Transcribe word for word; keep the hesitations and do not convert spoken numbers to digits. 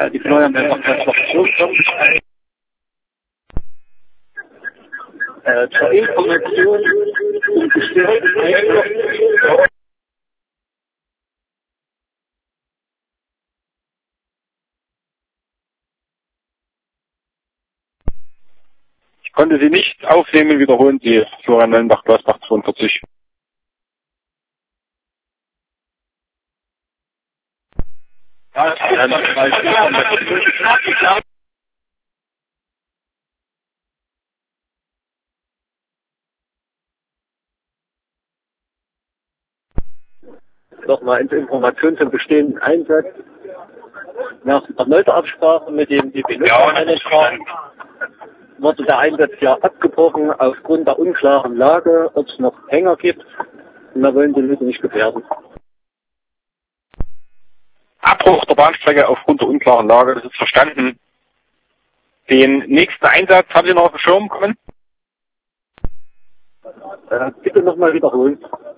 Ja, die Feuerwehr macht das noch so. Äh, zur Information und Bestellung. Ich konnte Sie nicht aufnehmen, wiederholen Sie. Florian Wellenbach, Glasbach zweiundvierzig. Ja, ja, nochmal ins Information zum bestehenden Einsatz. Nach erneuter Absprache mit dem D B-Manager wurde der Einsatz ja abgebrochen aufgrund der unklaren Lage, ob es noch Hänger gibt. Und wir wollen die Leute nicht gefährden. Abbruch der Bahnstrecke aufgrund der unklaren Lage, das ist verstanden. Den nächsten Einsatz haben Sie noch auf den Schirm kommen? Äh, bitte nochmal wiederholen.